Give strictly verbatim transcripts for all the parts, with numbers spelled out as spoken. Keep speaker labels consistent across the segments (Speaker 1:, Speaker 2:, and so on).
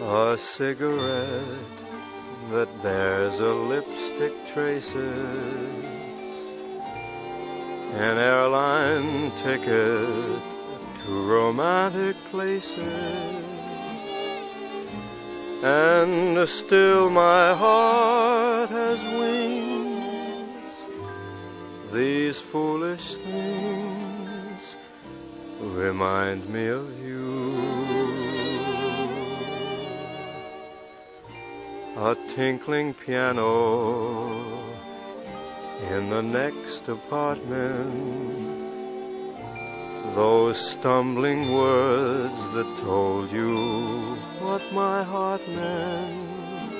Speaker 1: A cigarette that bears a lipstick traces, an airline ticket to romantic places, and still my heart has wings. These foolish things remind me of you. A tinkling piano in the next apartment, those stumbling words that told you what my heart meant.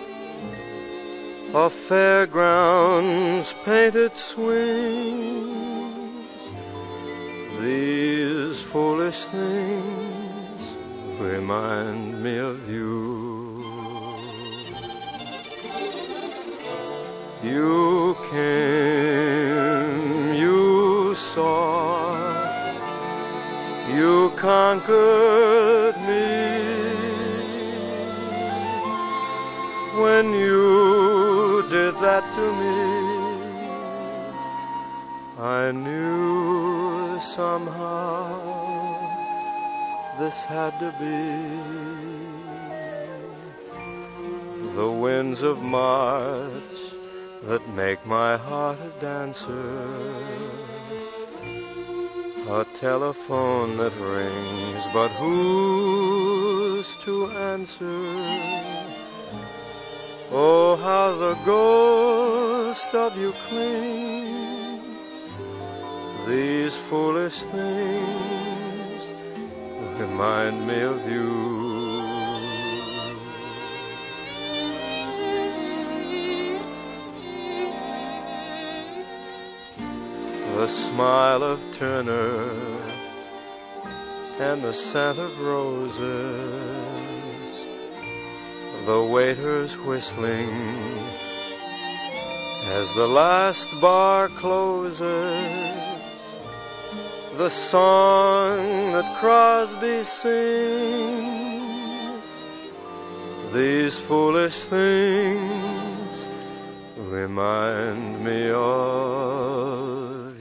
Speaker 1: A fairground's painted swings. These foolish things remind me of you. You came, you saw, you conquered me. When you did that to me, I knew somehow this had to be. The winds of March that make my heart a dancer, a telephone that rings, but who's to answer? Oh, how the ghost of you clings. These foolish things remind me of you. The smile of Turner and the scent of roses, the waiters whistling as the last bar closes, the song that Crosby sings. These foolish things remind me of